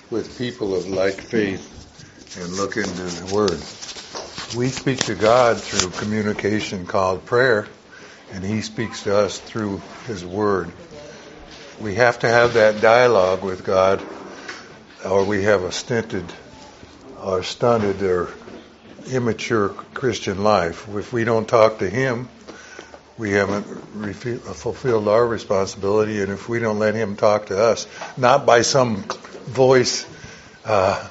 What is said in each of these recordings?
with people of like faith and look into the Word. We speak to God through communication called prayer, and He speaks to us through His Word. We have to have that dialogue with God, or we have a stunted or immature Christian life. If we don't talk to Him, we haven't fulfilled our responsibility, and if we don't let Him talk to us, not by some voice out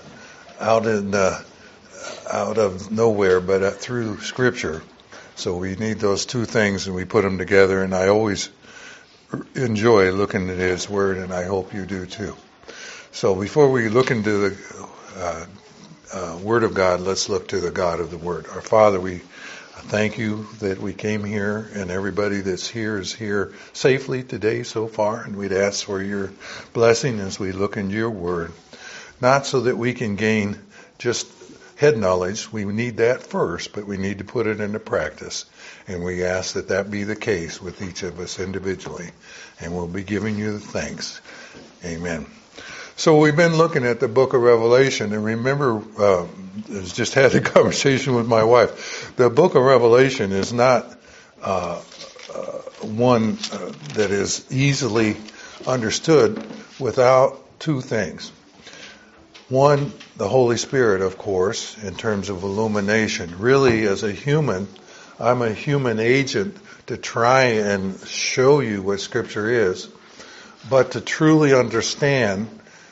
of nowhere, but through Scripture. So we need those two things, and we put them together, and I always enjoy looking at His Word, and I hope you do too. So before we look into the Word of God, let's look to the God of the Word. Our Father, we thank you that we came here, and everybody that's here is here safely today so far, and we'd ask for your blessing as we look into your Word. Not so that we can gain just head knowledge, we need that first, but we need to put it into practice. And we ask that that be the case with each of us individually. And we'll be giving you the thanks. Amen. So we've been looking at the book of Revelation, and remember, I just had a conversation with my wife. The book of Revelation is not one that is easily understood without two things. One, the Holy Spirit, of course, in terms of illumination. Really, as a human, I'm a human agent to try and show you what Scripture is, but to truly understand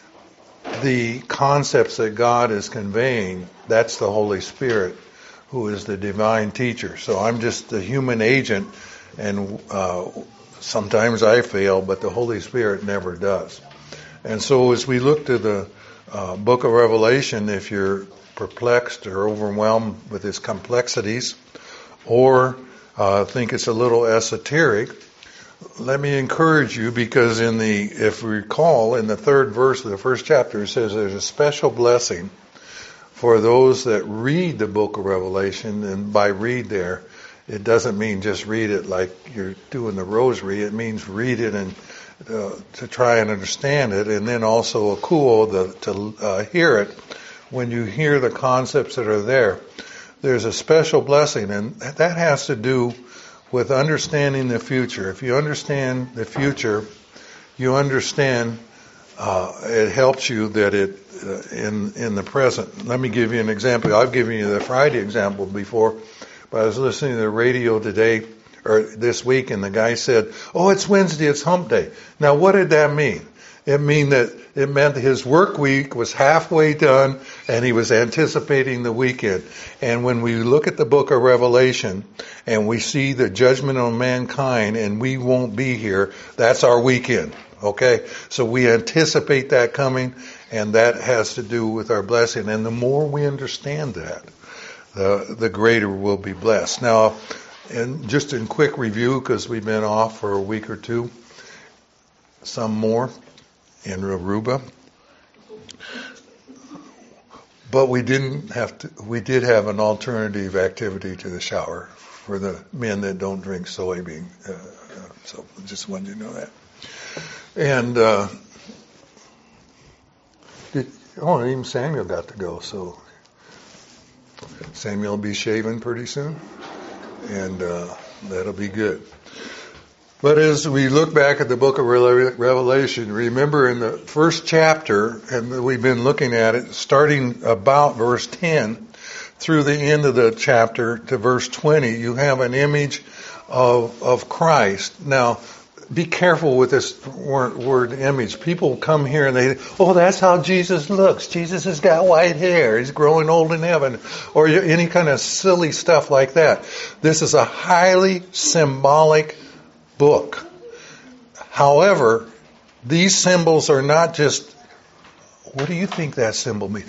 the concepts that God is conveying, that's the Holy Spirit, who is the divine teacher. So I'm just a human agent, and sometimes I fail, but the Holy Spirit never does. And so as we look to the book of Revelation, if you're perplexed or overwhelmed with its complexities, or think it's a little esoteric, let me encourage you, because if we recall, in the third verse of the first chapter, it says there's a special blessing for those that read the book of Revelation. And by read there, it doesn't mean just read it like you're doing the rosary. It means read it and to try and understand it, and then also to hear it. When you hear the concepts that are there, there's a special blessing, and that has to do with understanding the future. If you understand the future, you understand it helps you that in the present. Let me give you an example. I've given you the Friday example before, but I was listening to the radio today or this week, and the guy said, "Oh, it's Wednesday, it's Hump Day." Now, what did that mean? It meant his work week was halfway done, and he was anticipating the weekend. And when we look at the book of Revelation, and we see the judgment on mankind, and we won't be here, that's our weekend. Okay? So we anticipate that coming, and that has to do with our blessing. And the more we understand that, the greater we'll be blessed. Now, and just in quick review, because we've been off for a week or two, some more in Aruba, but we did have an alternative activity to the shower for the men that don't drink soybean. So just wanted you to know that. And even Samuel got to go. So Samuel will be shaving pretty soon, and that'll be good. But as we look back at the book of Revelation, remember in the first chapter, and we've been looking at it, starting about verse 10 through the end of the chapter to verse 20, you have an image of Christ. Now, be careful with this word image. People come here and they, that's how Jesus looks. Jesus has got white hair. He's growing old in heaven. Or any kind of silly stuff like that. This is a highly symbolic book. However, these symbols are not just, what do you think that symbol means?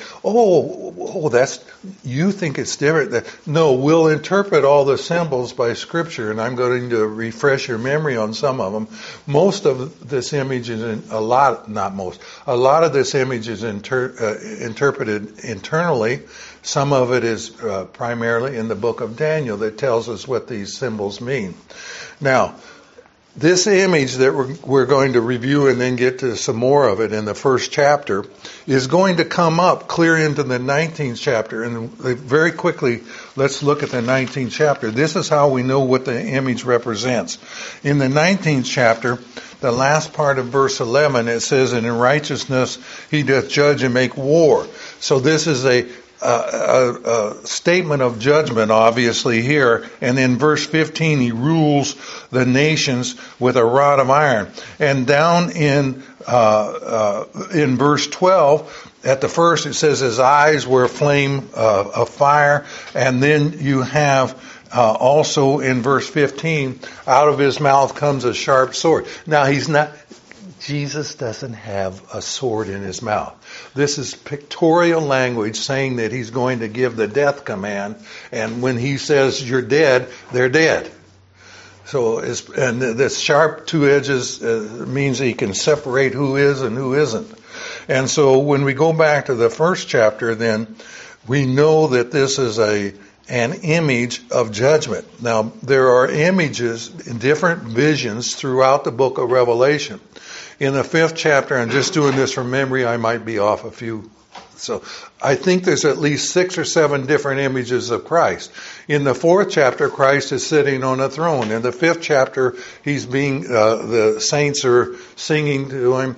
You think it's different. No, we'll interpret all the symbols by Scripture, and I'm going to refresh your memory on some of them. Most of this image is a lot of this image is interpreted internally. Some of it is primarily in the book of Daniel that tells us what these symbols mean. Now, This image that we're going to review and then get to some more of it in the first chapter is going to come up clear into the 19th chapter. And very quickly, let's look at the 19th chapter. This is how we know what the image represents. In the 19th chapter, the last part of verse 11, it says, "And in righteousness he doth judge and make war." So this is a statement of judgment, obviously, here. And in verse 15, he rules the nations with a rod of iron. And down in verse 12, at the first, it says his eyes were a flame of fire. And then you have also in verse 15, out of his mouth comes a sharp sword. Now, Jesus doesn't have a sword in his mouth. This is pictorial language saying that he's going to give the death command, and when he says you're dead, they're dead. So, and this sharp two edges means he can separate who is and who isn't. And so when we go back to the first chapter, then we know that this is an image of judgment. Now, there are images, different visions throughout the book of Revelation. In the 5th chapter, I'm just doing this from memory, I might be off a few. So I think there's at least 6 or 7 different images of Christ. In the 4th chapter, Christ is sitting on a throne. In the 5th chapter, he's the saints are singing to him.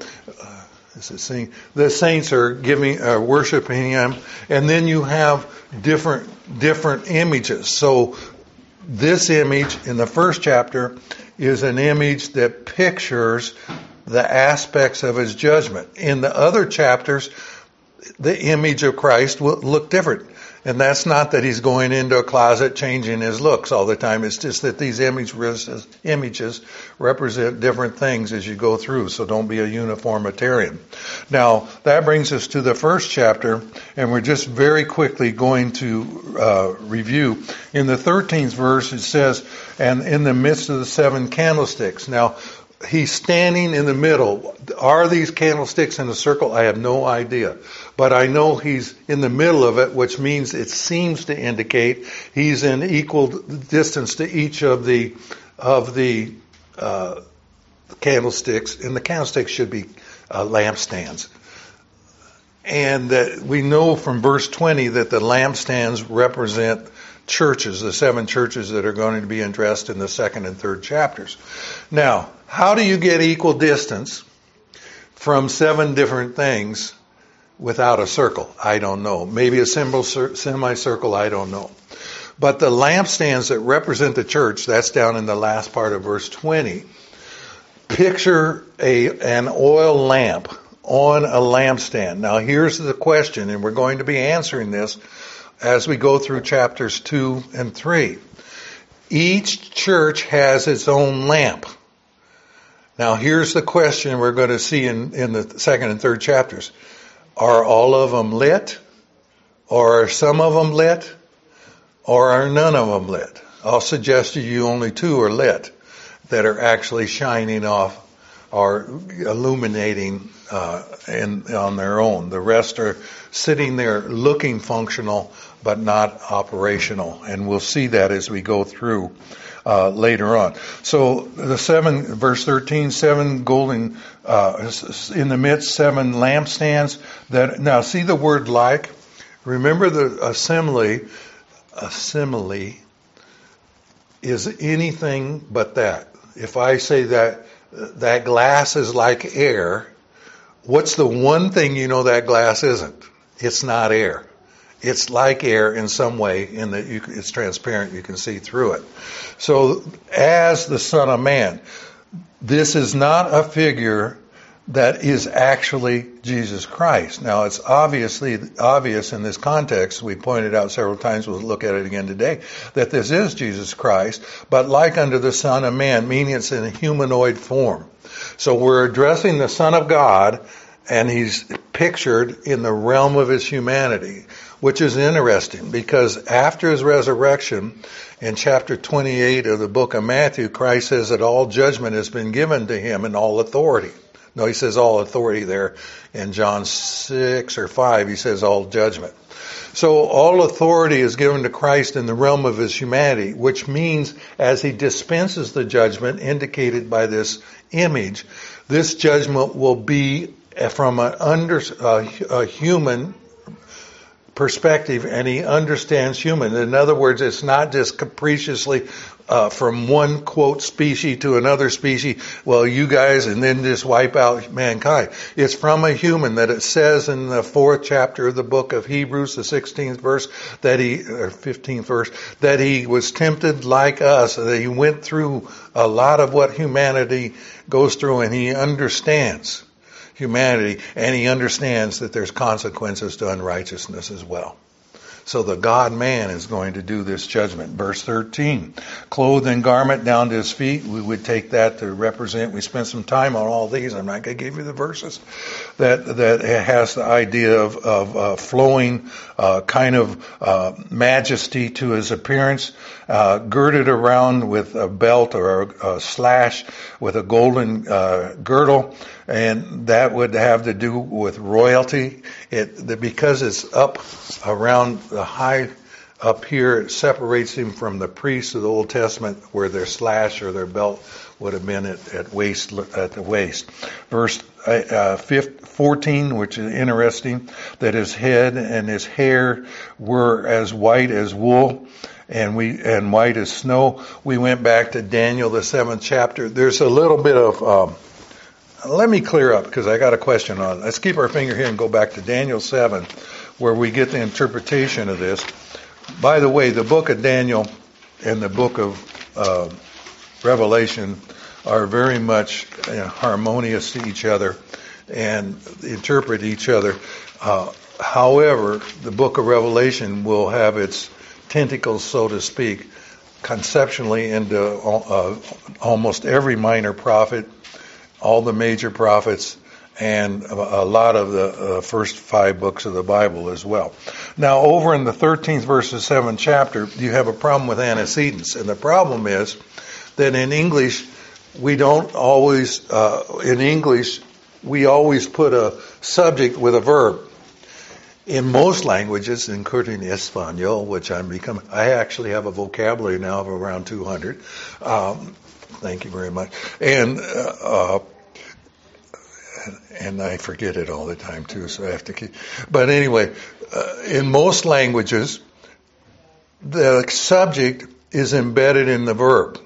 The saints are worshiping him. And then you have different images. So this image in the 1st chapter is an image that pictures the aspects of his judgment. In the other chapters, the image of Christ will look different. And that's not that he's going into a closet changing his looks all the time. It's just that these images represent different things as you go through. So don't be a uniformitarian. Now, that brings us to the 1st chapter, and we're just very quickly going to review. In the 13th verse, it says, "And in the midst of the 7 candlesticks." Now, he's standing in the middle. Are these candlesticks in a circle? I have no idea. But I know he's in the middle of it, which means it seems to indicate he's in equal distance to each of the candlesticks. And the candlesticks should be lampstands. And we know from verse 20 that the lampstands represent churches, the 7 churches that are going to be addressed in the 2nd and 3rd chapters. Now, how do you get equal distance from 7 different things without a circle? I don't know. Maybe a semicircle, I don't know. But the lampstands that represent the church, that's down in the last part of verse 20. Picture an oil lamp on a lampstand. Now here's the question, and we're going to be answering this as we go through chapters 2 and 3. Each church has its own lamp. Now here's the question we're going to see in the 2nd and 3rd chapters. Are all of them lit? Or are some of them lit? Or are none of them lit? I'll suggest to you only 2 are lit that are actually shining off or illuminating on their own. The rest are sitting there looking functional but not operational. And we'll see that as we go through later on. So the 7, verse 13, 7 golden, in the midst, 7 lampstands. Now see the word like? Remember a simile is anything but that. If I say that glass is like air, what's the one thing you know that glass isn't? It's not air. It's like air in some way in that it's transparent, you can see through it. So, as the Son of Man, this is not a figure that is actually Jesus Christ. Now, it's obviously obvious in this context, we pointed out several times, we'll look at it again today, that this is Jesus Christ, but like unto the Son of Man, meaning it's in a humanoid form. So we're addressing the Son of God, and he's pictured in the realm of his humanity, which is interesting because after his resurrection, in chapter 28 of the book of Matthew, Christ says that all judgment has been given to him and all authority. No, he says all authority there. In John 6 or 5, he says all judgment. So all authority is given to Christ in the realm of his humanity, which means as he dispenses the judgment indicated by this image, this judgment will be from a human perspective, and he understands human. In other words, it's not just capriciously from one, quote, species to another species, well, you guys, and then just wipe out mankind. It's from a human that it says in the 4th chapter of the book of Hebrews, the 16th verse, or 15th verse, that he was tempted like us, that he went through a lot of what humanity goes through, and he understands humanity, and he understands that there's consequences to unrighteousness as well. So the God-man is going to do this judgment. Verse 13, clothed in garment down to his feet. We would take that to represent, we spent some time on all these. I'm not going to give you the verses. That has the idea of flowing kind of majesty to his appearance, girded around with a belt or a slash with a golden girdle. And that would have to do with royalty. Because it's up around the high up here, it separates him from the priests of the Old Testament, where their slash or their belt would have been at the waist. Verse 14, which is interesting, that his head and his hair were as white as wool, and white as snow. We went back to Daniel, the 7th chapter. There's a little bit of let me clear up, because I got a question on it. Let's keep our finger here and go back to Daniel 7, where we get the interpretation of this. By the way, the book of Daniel and the book of Revelation are very much harmonious to each other and interpret each other. However, the book of Revelation will have its tentacles, so to speak, conceptually into almost every minor prophet, all the major prophets, and a lot of the first 5 books of the Bible as well. Now, over in the 13th verse of the 7th chapter, you have a problem with antecedents. And the problem is that in English, we don't always, we always put a subject with a verb. In most languages, including Espanol, which I actually have a vocabulary now of around 200. Thank you very much. And I forget it all the time too, so I have to keep. But anyway, in most languages, the subject is embedded in the verb.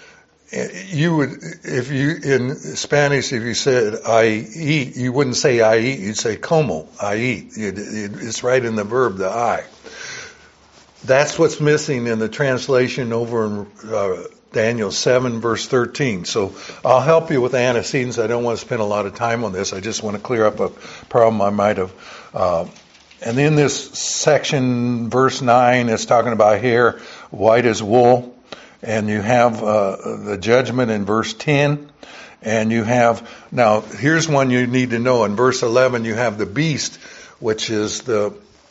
In Spanish, if you said I eat, you wouldn't say I eat, you'd say como, I eat. It's right in the verb, the I. That's what's missing in the translation over in Daniel 7 verse 13. So I'll help you with antecedents. I don't want to spend a lot of time on this. I just want to clear up a problem I might have. And in this section, verse 9, it's talking about hair white as wool. And you have the judgment in verse 10. And you have, now here's one you need to know. In verse 11, you have the beast, which is the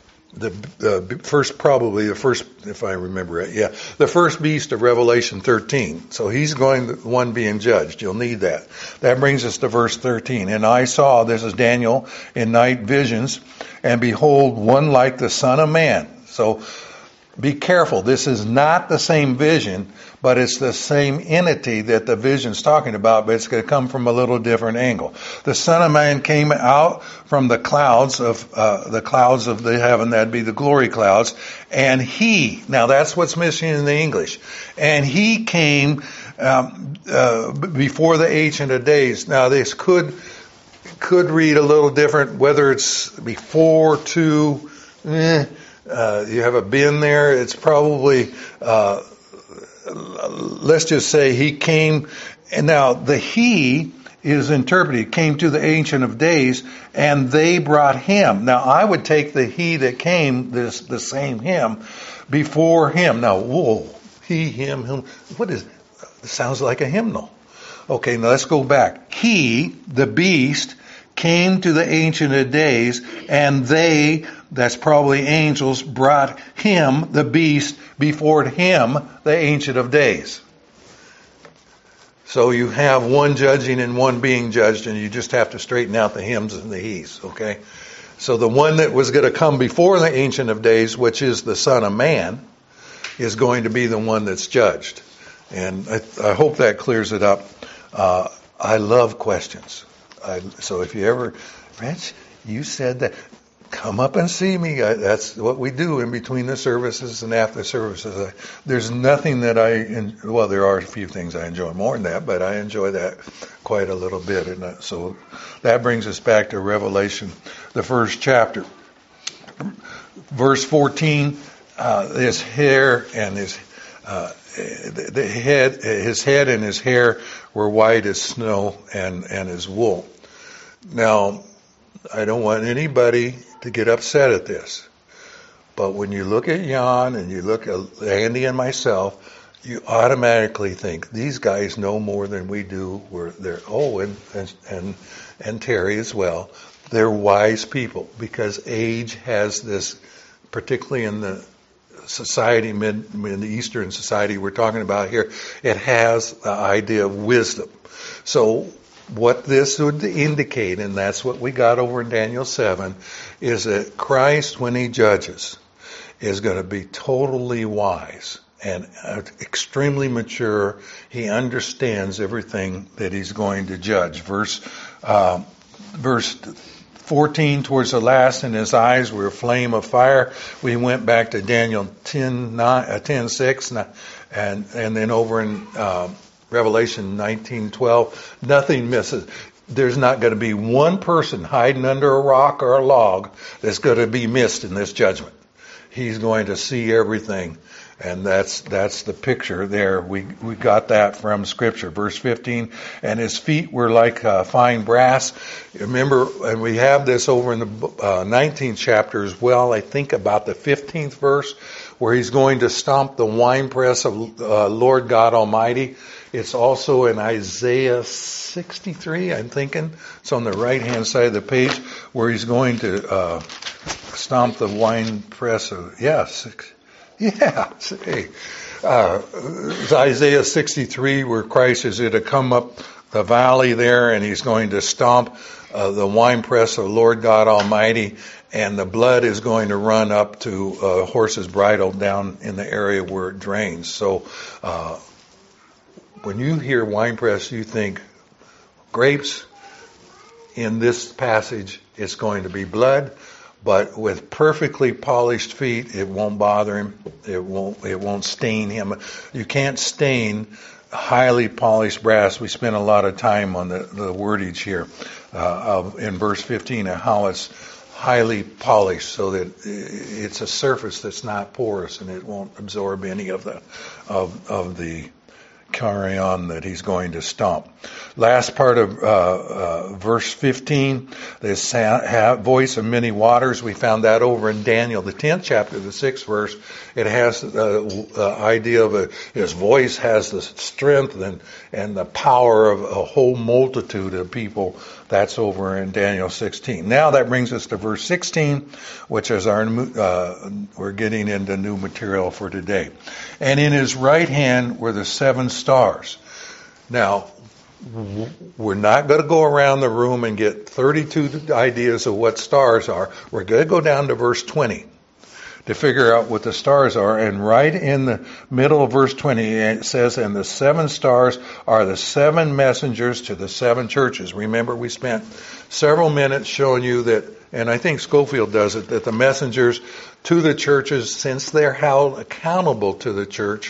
first, if I remember it, the first beast of Revelation 13. So he's going the one being judged. You'll need that. That brings us to verse 13. And I saw, this is Daniel, in night visions, and behold, one like the Son of Man. So be careful. This is not the same vision, but it's the same entity that the vision's talking about, but it's going to come from a little different angle. The Son of Man came out from the clouds of the heaven, that'd be the glory clouds, and he, now that's what's missing in the English, and he came before the Ancient of Days. Now this could read a little different, whether it's before, to, you have a bin there. It's probably, let's just say he came, and now the he is interpreted, came to the Ancient of Days, and they brought him. Now I would take the he that came, the same him, before him. Now, whoa, he, him, what is, it sounds like a hymnal. Okay, now let's go back. He, the beast, came to the Ancient of Days, and they, that's probably angels, brought him, the beast, before him, the Ancient of Days. So you have one judging and one being judged, and you just have to straighten out the hims and the he's, okay? So the one that was going to come before the Ancient of Days, which is the Son of Man, is going to be the one that's judged. And I hope that clears it up. I love questions. So if you ever, Rich, you said that, come up and see me. That's what we do in between the services and after services. There's nothing that well, there are a few things I enjoy more than that, but I enjoy that quite a little bit. And so that brings us back to Revelation, the first chapter. Verse 14, his hair and his head and his hair were white as snow and his wool. Now, I don't want anybody to get upset at this, but when you look at Jan and you look at Andy and myself, you automatically think these guys know more than we do. And Terry as well. They're wise people because age has this, particularly in the society, in the Eastern society we're talking about here, it has the idea of wisdom. So what this would indicate, and that's what we got over in Daniel 7, is that Christ, when he judges, is going to be totally wise and extremely mature. He understands everything that he's going to judge. Verse 14, towards the last, and his eyes were a flame of fire. We went back to Daniel 10:6, and then over in Revelation 19:12, nothing misses. There's not going to be one person hiding under a rock or a log that's going to be missed in this judgment. He's going to see everything. And that's the picture there. We got that from Scripture. Verse 15, and his feet were like fine brass. Remember, and we have this over in the 19th chapter as well, I think about the 15th verse, where he's going to stomp the winepress of Lord God Almighty. It's also in Isaiah 63, I'm thinking. It's on the right-hand side of the page, where he's going to stomp the winepress of, it's Isaiah 63, where Christ is going to come up the valley there, and he's going to stomp the winepress of Lord God Almighty, and the blood is going to run up to a horse's bridle down in the area where it drains. So when you hear winepress, you think grapes. In this passage, it's going to be blood. But with perfectly polished feet, it won't bother him. It won't stain him. You can't stain highly polished brass. We spent a lot of time on the wordage here in verse 15 of how it's highly polished, so that it's a surface that's not porous and it won't absorb any of the carrion that he's going to stomp. Last part of verse 15, this voice of many waters. We found that over in Daniel, the 10th chapter, the 6th verse. It has the idea of his voice has the strength and the power of a whole multitude of people. That's over in Daniel 16. Now that brings us to verse 16, which is we're getting into new material for today. And in his right hand were the 7 stars. Now, we're not going to go around the room and get 32 ideas of what stars are. We're going to go down to verse 20 to figure out what the stars are. And right in the middle of verse 20, it says, and the 7 stars are the 7 messengers to the 7 churches. Remember, we spent several minutes showing you that, and I think Schofield does it, that the messengers to the churches, since they're held accountable to the church,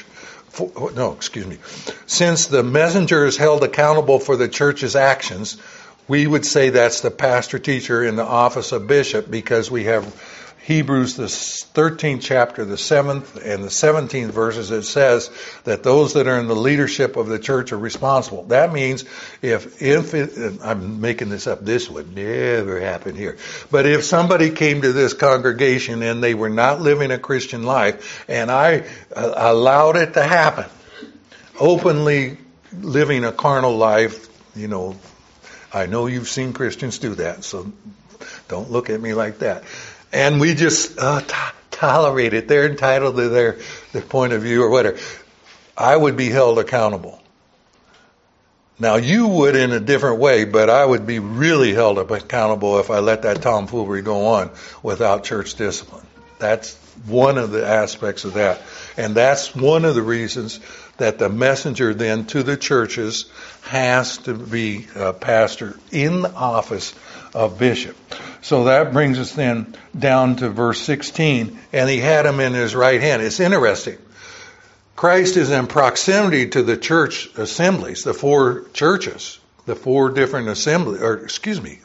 since the messenger is held accountable for the church's actions, we would say that's the pastor teacher in the office of bishop, because we have Hebrews, the 13th chapter, the 7th and the 17th verses, it says that those that are in the leadership of the church are responsible. That means I'm making this up, this would never happen here. But if somebody came to this congregation and they were not living a Christian life, and I allowed it to happen, openly living a carnal life, I know you've seen Christians do that, so don't look at me like that. And we just tolerate it. They're entitled to their point of view or whatever. I would be held accountable. Now you would in a different way, but I would be really held up accountable if I let that tomfoolery go on without church discipline. That's one of the aspects of that. And that's one of the reasons that the messenger then to the churches has to be a pastor in the office of bishop. So that brings us then down to verse 16, and he had him in his right hand. It's interesting. Christ is in proximity to the church assemblies, the four churches, the four different assemblies, or excuse me,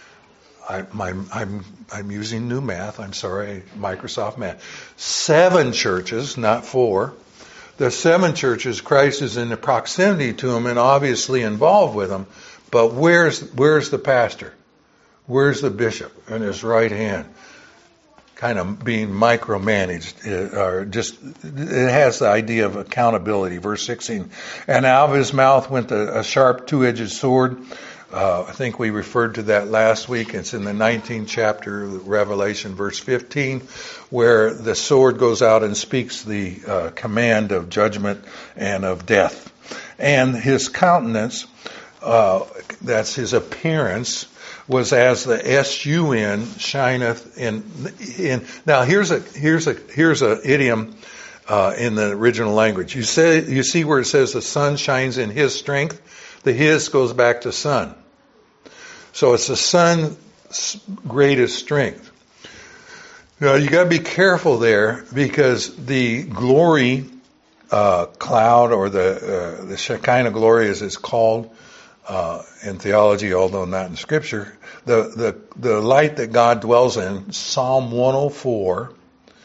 I'm using new math. I'm sorry, Microsoft math. 7 churches, not 4. The 7 churches, Christ is in the proximity to them and obviously involved with them. But where's the pastor? Where's the bishop in his right hand? Kind of being micromanaged, or just, it has the idea of accountability. Verse 16, and out of his mouth went a sharp 2-edged sword. I think we referred to that last week. It's in the 19th chapter of Revelation, verse 15, where the sword goes out and speaks the command of judgment and of death. And his countenance, that's his appearance, was as the sun shineth in. Now here's a idiom in the original language. You see where it says the sun shines in his strength. The his goes back to sun. So it's the sun's greatest strength. Now you got to be careful there, because the glory cloud, or the Shekinah glory as it's called in theology, although not in Scripture, the light that God dwells in, Psalm 104,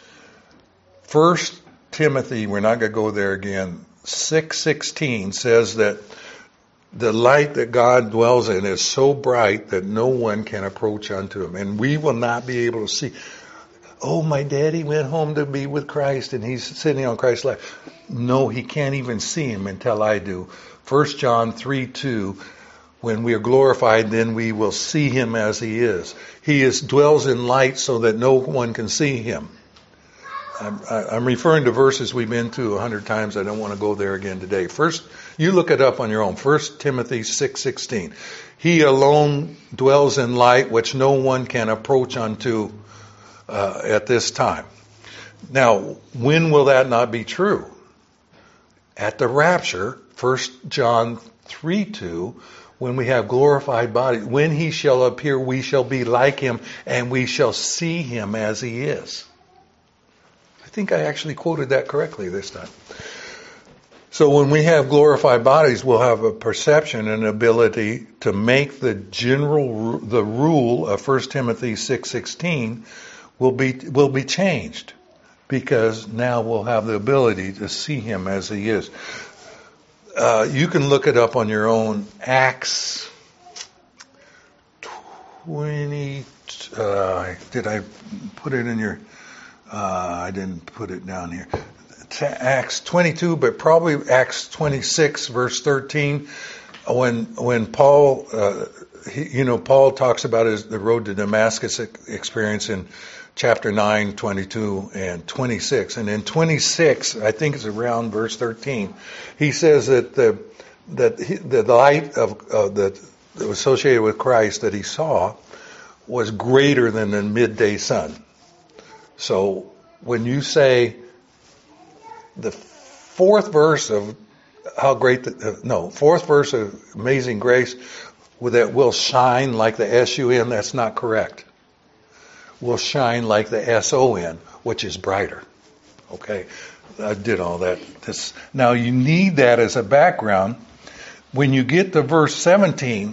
1 Timothy, we're not going to go there again, 6:16 says that the light that God dwells in is so bright that no one can approach unto him. And we will not be able to see, oh, my daddy went home to be with Christ and he's sitting on Christ's lap. No, he can't even see him until I do. 1 John 3:2, when we are glorified, then we will see him as he is. He dwells in light so that no one can see him. I'm referring to verses we've been to 100 times. I don't want to go there again today. First, you look it up on your own. 1 Timothy 6:16. He alone dwells in light which no one can approach unto at this time. Now, when will that not be true? At the rapture, 1 John 3:2, when we have glorified bodies, when he shall appear, we shall be like him, and we shall see him as he is. I think I actually quoted that correctly this time. So when we have glorified bodies, we'll have a perception and ability to make the rule of 1 Timothy 6:16 will be changed, because now we'll have the ability to see him as he is. You can look it up on your own. Acts 20. Did I put it in your? I didn't put it down here. Acts 22, but probably Acts 26, verse 13, when Paul, Paul talks about the road to Damascus experience in chapter 9, 22, and 26. And in 26, I think it's around verse 13, he says that the light that was associated with Christ that he saw was greater than the midday sun. So when you say the fourth verse of Amazing Grace, that will shine like the sun, that's not correct. Will shine like the son, which is brighter. Okay, I did all that. Now you need that as a background. When you get to verse 17,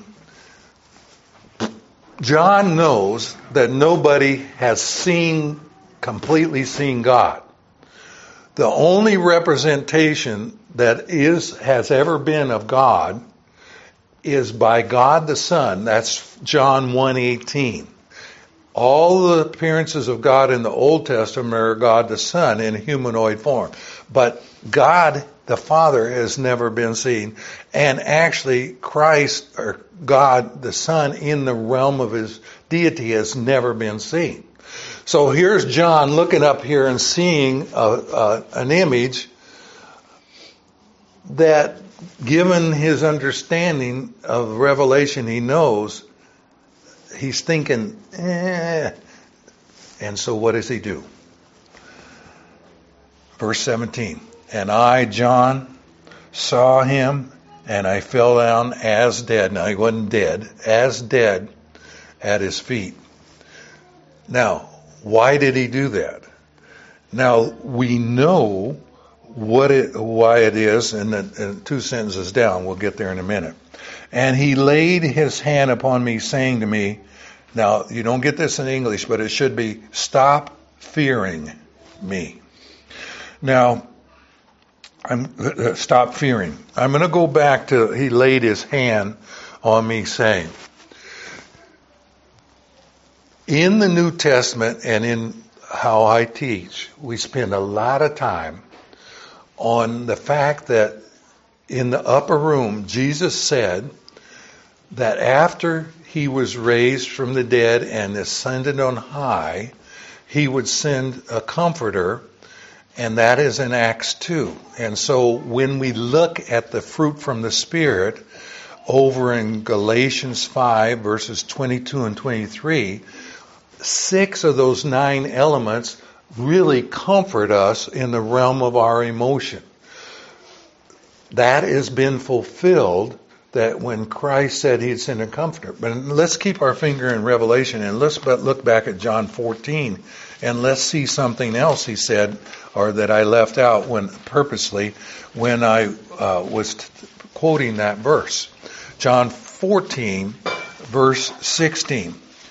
John knows that nobody has completely seen God. The only representation that has ever been of God is by God the Son. That's John 1:18. All the appearances of God in the Old Testament are God the Son in humanoid form. But God the Father has never been seen. And actually Christ, or God the Son, in the realm of his deity has never been seen. So here's John looking up here and seeing an image that given his understanding of revelation, he knows, he's thinking, And so what does he do? Verse 17, and I, John, saw him, and I fell down as dead. Now, he wasn't dead, as dead at his feet. Now, why did he do that? Now, we know why it is, and 2 sentences down. We'll get there in a minute. And he laid his hand upon me, saying to me, now, you don't get this in English, but it should be, stop fearing me. Now, stop fearing. I'm going to go back to, he laid his hand on me, saying, in the New Testament and in how I teach, we spend a lot of time on the fact that in the upper room, Jesus said that after he was raised from the dead and ascended on high, he would send a comforter, and that is in Acts 2. And so when we look at the fruit from the Spirit over in Galatians 5, verses 22 and 23, 6 of those 9 elements really comfort us in the realm of our emotion. That has been fulfilled, that when Christ said he'd send a comforter. But let's keep our finger in Revelation, and let's look back at John 14, and let's see something else he said, or that I left out purposely when I was quoting that verse. John 14, verse 16.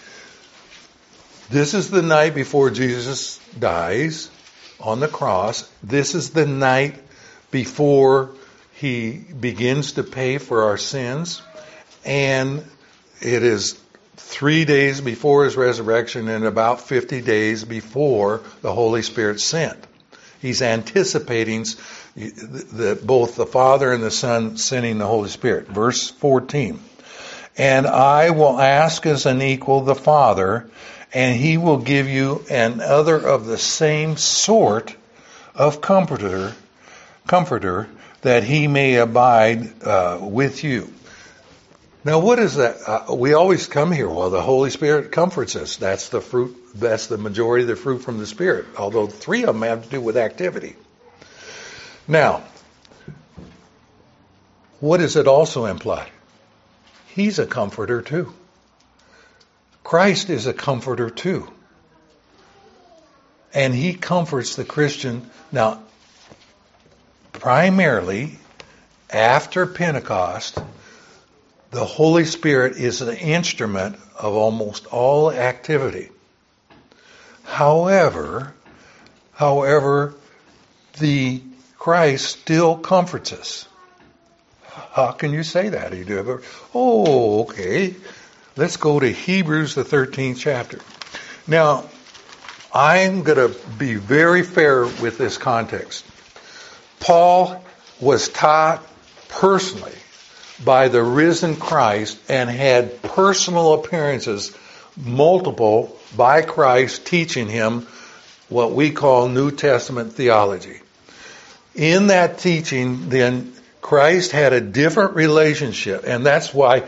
This is the night before Jesus dies on the cross. This is the night before he begins to pay for our sins. And it is 3 days before his resurrection and about 50 days before the Holy Spirit sent. He's anticipating both the Father and the Son sending the Holy Spirit. Verse 14. And I will ask as an equal the Father, and he will give you another of the same sort of comforter, that he may abide with you. Now, what is that? We always come here, well, the Holy Spirit comforts us. That's the fruit. That's the majority of the fruit from the Spirit, although 3 of them have to do with activity. Now, what does it also imply? He's a comforter too. Christ is a comforter too. And he comforts the Christian. Now, primarily, after Pentecost, the Holy Spirit is the instrument of almost all activity. However, the Christ still comforts us. How can you say that? Okay. Let's go to Hebrews, the 13th chapter. Now, I'm going to be very fair with this context. Paul was taught personally by the risen Christ and had personal appearances, multiple, by Christ teaching him what we call New Testament theology. In that teaching, then, Christ had a different relationship, and that's why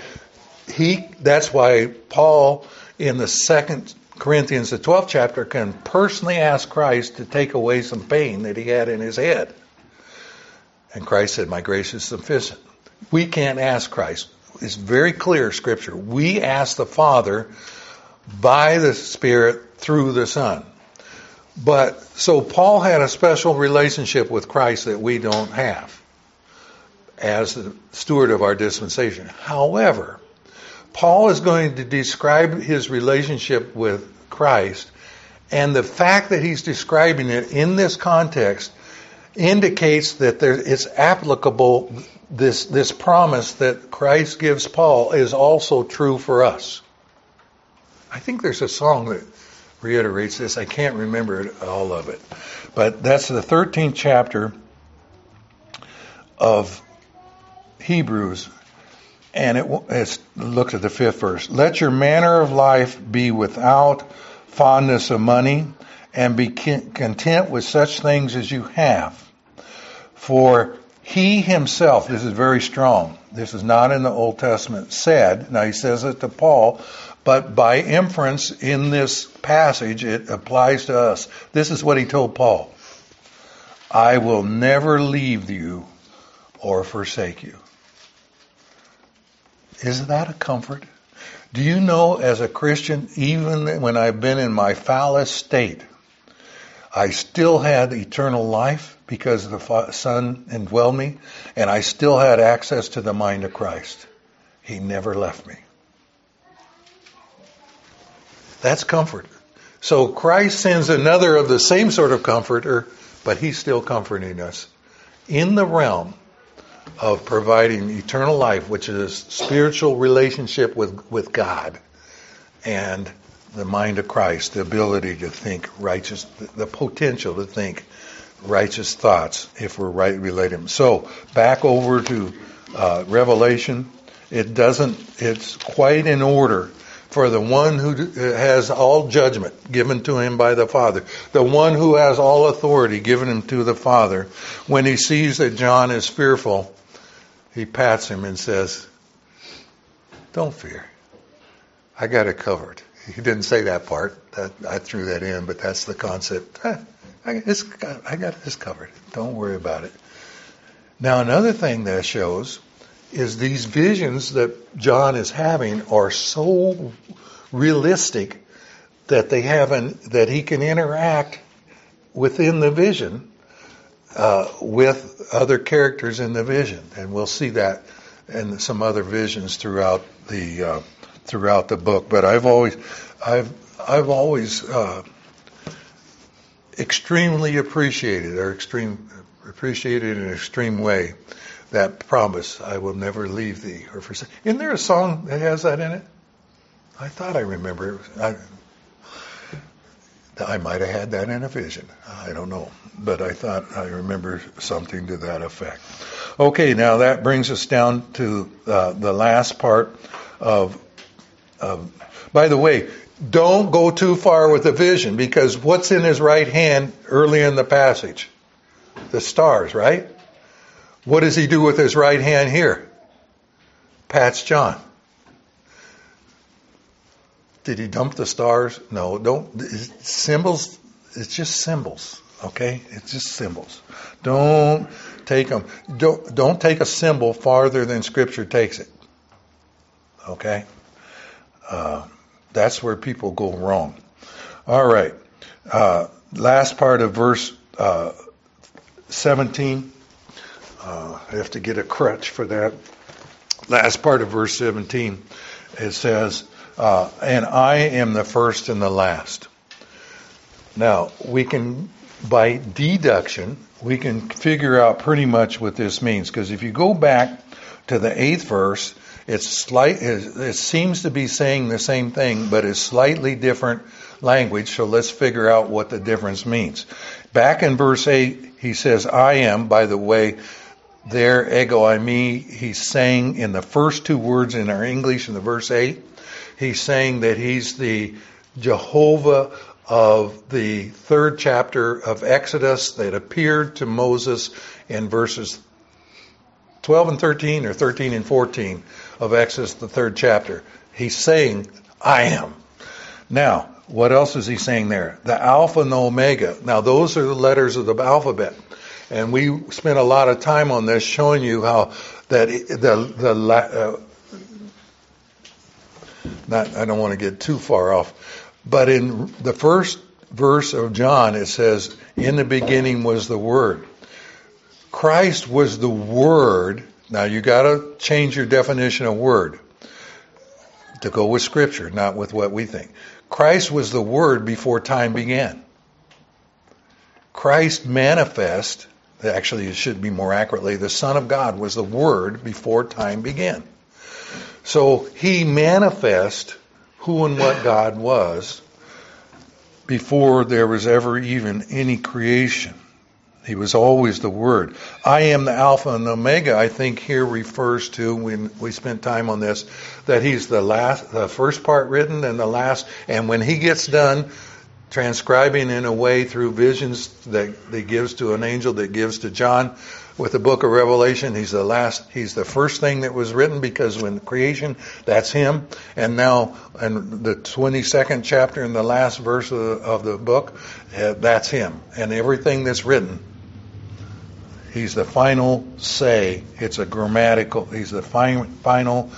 Paul in the 2 Corinthians, the 12th chapter, can personally ask Christ to take away some pain that he had in his head. And Christ said, my grace is sufficient. We can't ask Christ. It's very clear, Scripture. We ask the Father by the Spirit through the Son. But, so Paul had a special relationship with Christ that we don't have as the steward of our dispensation. However, Paul is going to describe his relationship with Christ, and the fact that he's describing it in this context indicates that it's applicable. This promise that Christ gives Paul is also true for us. I think there's a song that reiterates this. I can't remember all of it. But that's the 13th chapter of Hebrews. And it looks at the 5th verse. Let your manner of life be without fondness of money, and be content with such things as you have. For He himself, this is very strong, this is not in the Old Testament, said, now he says it to Paul, but by inference in this passage it applies to us. This is what he told Paul. I will never leave you or forsake you. Isn't that a comfort? Do you know, as a Christian, even when I've been in my foulest state, I still had eternal life because the Son indwelled me, and I still had access to the mind of Christ. He never left me. That's comfort. So Christ sends another of the same sort of comforter, but he's still comforting us in the realm of providing eternal life, which is spiritual relationship with God, and the mind of Christ, the ability to think righteous, the potential to think righteous thoughts if we're right related. So back over to Revelation. It's quite in order for the one who has all judgment given to him by the Father, the one who has all authority given him to the Father. When he sees that John is fearful, he pats him and says, don't fear. I got it covered. He didn't say that part. I threw that in, but that's the concept. I got this covered. Don't worry about it. Now, another thing that shows is these visions that John is having are so realistic that that he can interact within the vision with other characters in the vision, and we'll see that in some other visions throughout the book. But I've always extremely appreciated in an extreme way that promise, I will never leave thee or forsake. Isn't there a song that has that in it? I thought I remember. I might have had that in a vision. I don't know. But I thought I remember something to that effect. Okay, now that brings us down to the last part of by the way, don't go too far with the vision, because what's in his right hand early in the passage? The stars, right? What does he do with his right hand here? Pats John. Did he dump the stars? No, don't. Symbols, it's just symbols, okay? It's just symbols. Don't take them. Don't take a symbol farther than Scripture takes it, okay? That's where people go wrong. All right. Last part of verse 17. I have to get a crutch for that. Last part of verse 17. It says, and I am the first and the last. Now, we can, by deduction, we can figure out pretty much what this means. Because if you go back to the 8th verse, it seems to be saying the same thing, but it's slightly different language. So let's figure out what the difference means. Back in verse 8, he says, I am, by the way, there, ego eimi, he's saying in the first two words in our English in the verse 8, he's saying that he's the Jehovah of the 3rd chapter of Exodus that appeared to Moses in verses 12 and 13 or 13 and 14 of Exodus, the 3rd chapter. He's saying, I am. Now, what else is he saying there? The Alpha and the Omega. Now, those are the letters of the alphabet. And we spent a lot of time on this showing you how that I don't want to get too far off, but in the first verse of John, it says, in the beginning was the Word. Christ was the Word. Now you got to change your definition of word to go with Scripture, not with what we think. Christ was the Word before time began. Christ manifest, actually it should be more accurately, the Son of God was the Word before time began. So he manifest who and what God was before there was ever even any creation. He was always the Word. I am the Alpha and the Omega, I think here refers to, when we spent time on this, that he's the first part written and the last, and when he gets done, transcribing in a way through visions that he gives to an angel that gives to John with the book of Revelation. He's the first thing that was written, because when creation, that's him. And now in the 22nd chapter, in the last verse of the book, that's him. And everything that's written, he's the final say. It's a grammatical, he's the final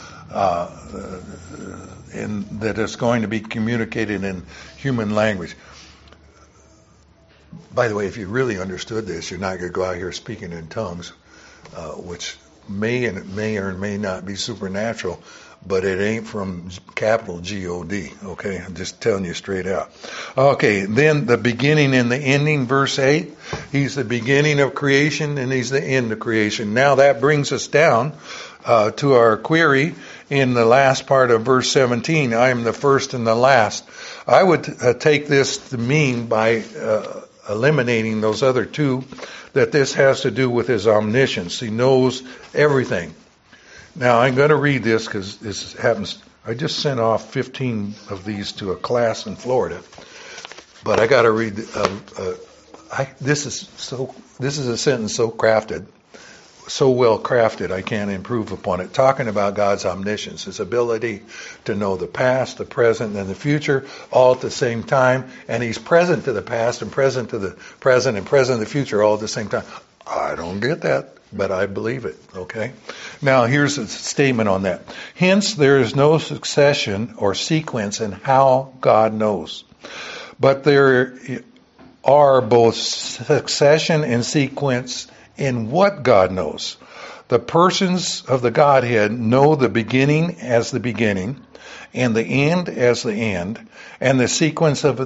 that is going to be communicated in human language. By the way, if you really understood this, you're not going to go out here speaking in tongues, which may or may not be supernatural, but it ain't from capital G-O-D, okay? I'm just telling you straight out. Okay, then the beginning and the ending, verse 8. He's the beginning of creation and he's the end of creation. Now that brings us down to our query in the last part of verse 17. I am the first and the last. I would take this to mean, by eliminating those other two, that this has to do with his omniscience. He knows everything. Now, I'm going to read this because this happens. I just sent off 15 of these to a class in Florida, but I got to read. This is a sentence so crafted, so well crafted, I can't improve upon it. Talking about God's omniscience, his ability to know the past, the present, and the future all at the same time, and he's present to the past and present to the present and present to the future all at the same time. I don't get that, but I believe it, okay? Now, here's a statement on that. Hence, there is no succession or sequence in how God knows, but there are both succession and sequence in what God knows. The persons of the Godhead know the beginning as the beginning, and the end as the end, and the sequence of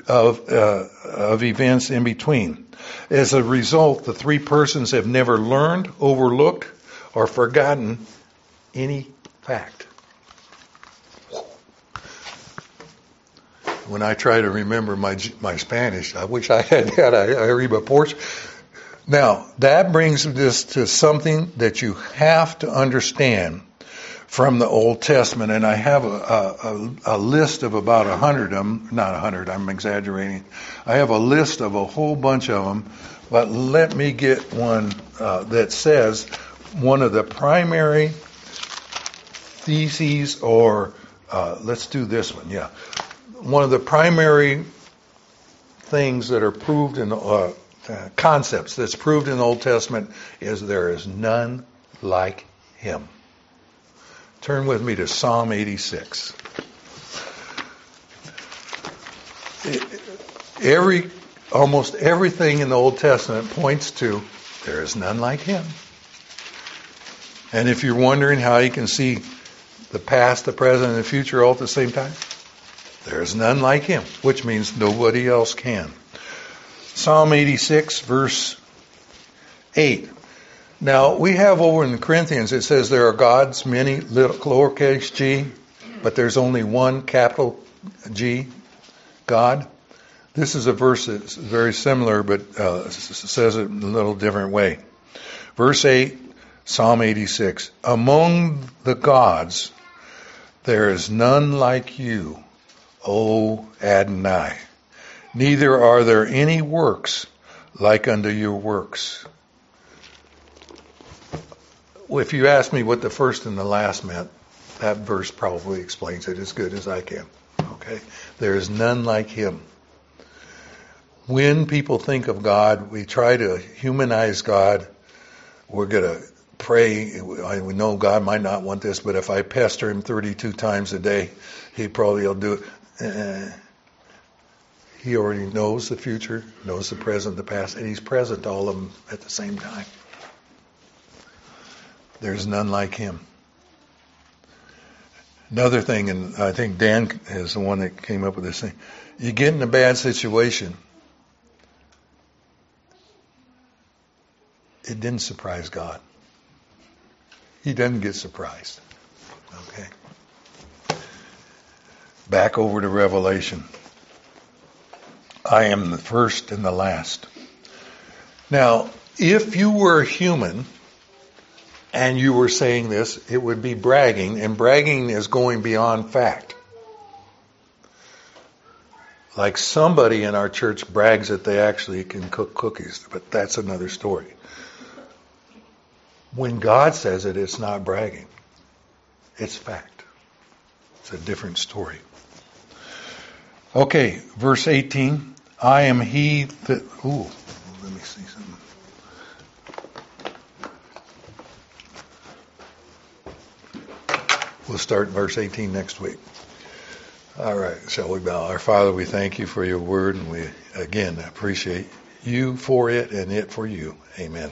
events in between. As a result, the three persons have never learned, overlooked, or forgotten any fact. When I try to remember my Spanish, I wish I had that. I read my Portuguese. Now, that brings us to something that you have to understand from the Old Testament, and I have a list of about 100 of them. Not 100, I'm exaggerating. I have a list of a whole bunch of them, but let me get one that says one of the primary theses, or let's do this one, yeah. One of the primary things that are proved in concepts that's proved in the Old Testament is there is none like him. Turn with me to Psalm 86. Almost everything in the Old Testament points to there is none like him. And if you're wondering how you can see the past, the present, and the future all at the same time, there is none like him, which means nobody else can. Psalm 86, verse 8. Now, we have over in Corinthians, it says there are gods, many, little, lowercase g, but there's only one capital G, God. This is a verse that's very similar, but says it in a little different way. Verse 8, Psalm 86. Among the gods, there is none like you, O Adonai. Neither are there any works like unto your works. If you ask me what the first and the last meant, that verse probably explains it as good as I can. Okay? There is none like him. When people think of God, we try to humanize God. We're going to pray. We know God might not want this, but if I pester him 32 times a day, he probably will do it. He already knows the future, knows the present, the past, and he's present to all of them at the same time. There's none like him. Another thing, and I think Dan is the one that came up with this thing. You get in a bad situation, it didn't surprise God. He doesn't get surprised. Okay. Back over to Revelation. I am the first and the last. Now, if you were human and you were saying this, it would be bragging, and bragging is going beyond fact. Like somebody in our church brags that they actually can cook cookies, but that's another story. When God says it, it's not bragging. It's fact. It's a different story. Okay, verse 18. I am he that... Ooh, let me see something. We'll start verse 18 next week. All right, shall we bow? Our Father, we thank you for your word, and we, again, appreciate you for it and it for you. Amen.